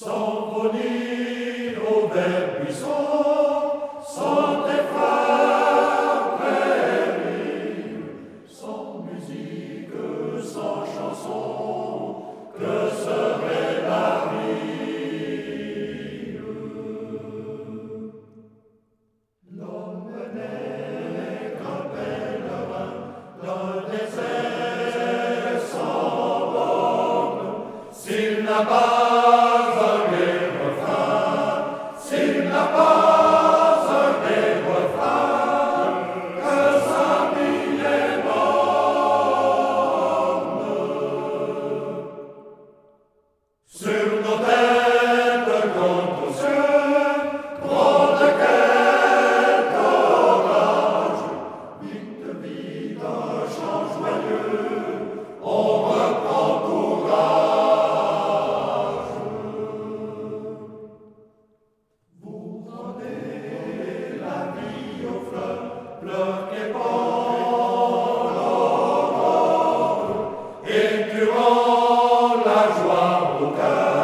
S'envoler au vert buisson, sans tes frères prairies, sans musique, sans chanson, que serait la vie? L'homme n'est qu'un pèlerin d'un désert sans borne, s'il n'a pas s'il n'a pas un des refrains, que sa vie est morne. Sur nos têtes contre aux cieux, gronde quelque orage. Vite, vite, un chant joyeux, on reprend courage. Fleurs qui pendent l'aurore, et tu rends la joie au cœur.